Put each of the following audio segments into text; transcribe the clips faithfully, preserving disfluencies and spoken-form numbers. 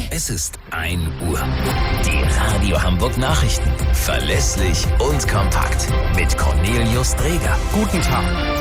Es ist ein Uhr. Die Radio Hamburg Nachrichten. Verlässlich und kompakt. Mit Cornelius Dreger. Guten Tag.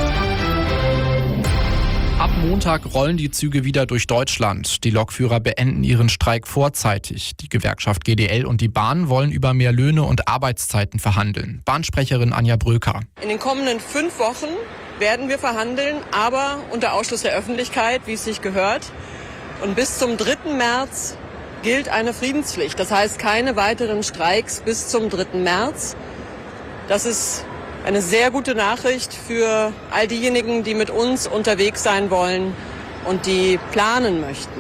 Ab Montag rollen die Züge wieder durch Deutschland. Die Lokführer beenden ihren Streik vorzeitig. Die Gewerkschaft G D L und die Bahn wollen über mehr Löhne und Arbeitszeiten verhandeln. Bahnsprecherin Anja Bröker. In den kommenden fünf Wochen werden wir verhandeln, aber unter Ausschluss der Öffentlichkeit, wie es sich gehört. Und bis zum dritten März gilt eine Friedenspflicht. Das heißt, keine weiteren Streiks bis zum dritten März. Das ist eine sehr gute Nachricht für all diejenigen, die mit uns unterwegs sein wollen und die planen möchten.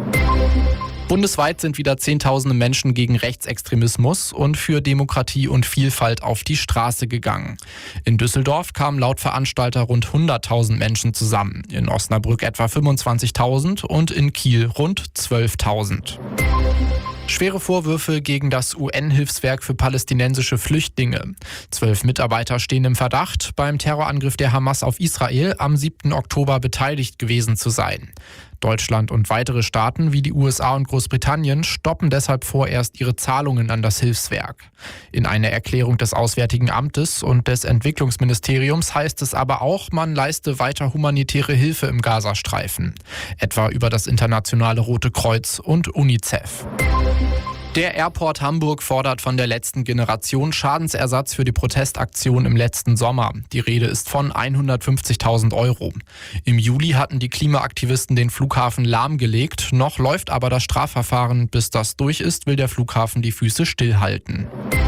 Bundesweit sind wieder Zehntausende Menschen gegen Rechtsextremismus und für Demokratie und Vielfalt auf die Straße gegangen. In Düsseldorf kamen laut Veranstalter rund hunderttausend Menschen zusammen, in Osnabrück etwa fünfundzwanzigtausend und in Kiel rund zwölftausend. Schwere Vorwürfe gegen das U N-Hilfswerk für palästinensische Flüchtlinge. Zwölf Mitarbeiter stehen im Verdacht, beim Terrorangriff der Hamas auf Israel am siebten Oktober beteiligt gewesen zu sein. Deutschland und weitere Staaten wie die U S A und Großbritannien stoppen deshalb vorerst ihre Zahlungen an das Hilfswerk. In einer Erklärung des Auswärtigen Amtes und des Entwicklungsministeriums heißt es aber auch, man leiste weiter humanitäre Hilfe im Gazastreifen, etwa über das Internationale Rote Kreuz und UNICEF. Der Airport Hamburg fordert von der letzten Generation Schadensersatz für die Protestaktion im letzten Sommer. Die Rede ist von hundertfünfzigtausend Euro. Im Juli hatten die Klimaaktivisten den Flughafen lahmgelegt. Noch läuft aber das Strafverfahren. Bis das durch ist, will der Flughafen die Füße stillhalten.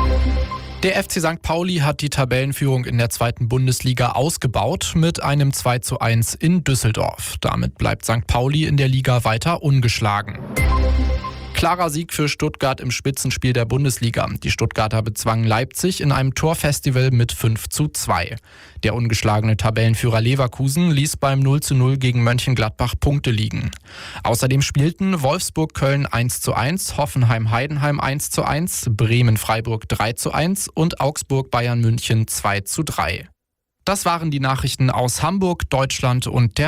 Der F C Sankt Pauli hat die Tabellenführung in der zweiten Bundesliga ausgebaut mit einem zwei zu eins in Düsseldorf. Damit bleibt Sankt Pauli in der Liga weiter ungeschlagen. Klarer Sieg für Stuttgart im Spitzenspiel der Bundesliga. Die Stuttgarter bezwangen Leipzig in einem Torfestival mit fünf zu zwei. Der ungeschlagene Tabellenführer Leverkusen ließ beim null zu null gegen Mönchengladbach Punkte liegen. Außerdem spielten Wolfsburg-Köln eins zu eins, Hoffenheim-Heidenheim eins zu eins, Bremen-Freiburg drei zu eins und Augsburg-Bayern München zwei zu drei. Das waren die Nachrichten aus Hamburg, Deutschland und der